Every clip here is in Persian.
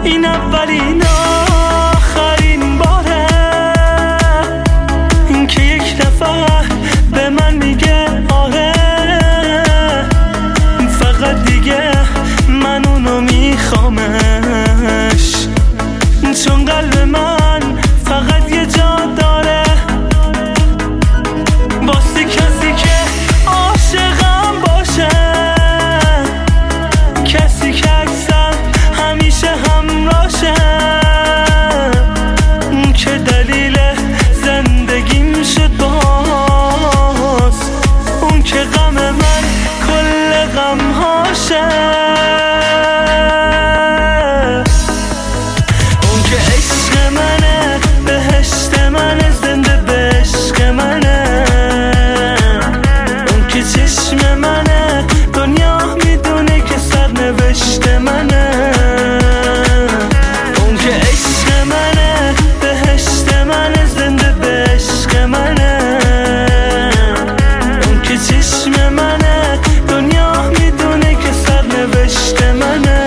این اولین آخرین باره این که یک نفر به من میگه آره، فقط دیگه من اونو میخوامش، چون قلب من فقط یه جا داره واسه کسی که عاشقم باشه، کسی که اکثر همیشه همراشه، اون که دلیل زندگیم شد باز، اون که غم من کل غم هاشه، اون که عشق منه بهشت منه زنده به عشق منه، اون که چشم منه دنیا میدونه که سرنوشت منه، اون که عشق منه بهشت منه زنده به عشق منه، اون که چشم منه دنیا میدونه که سرنوشت منه.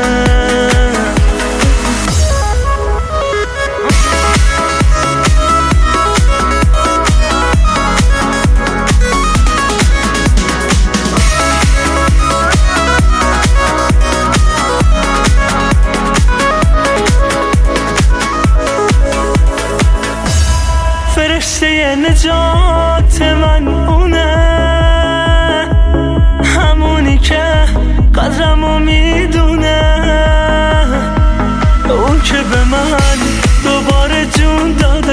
فرشته نجات من اونه، همونی که قدرمو میدونه، اون که به من دوباره جون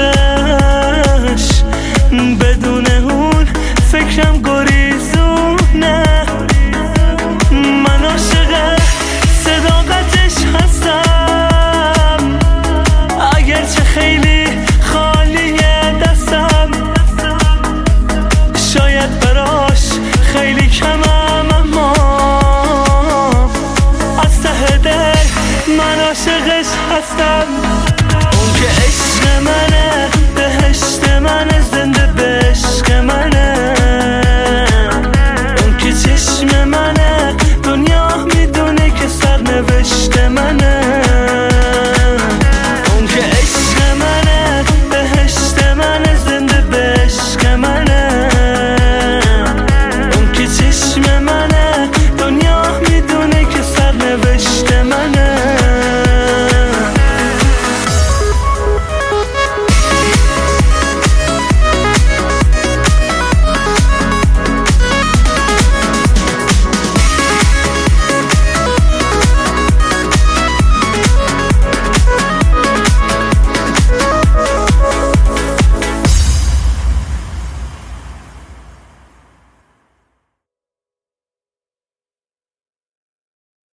دادش، بدون اون فکرم گریزونه، من عاشق صداقتش هستم اگرچه خیلی خالیه دستم، شاید براش خیلی کمم اما از ته دل من عاشقش هستم.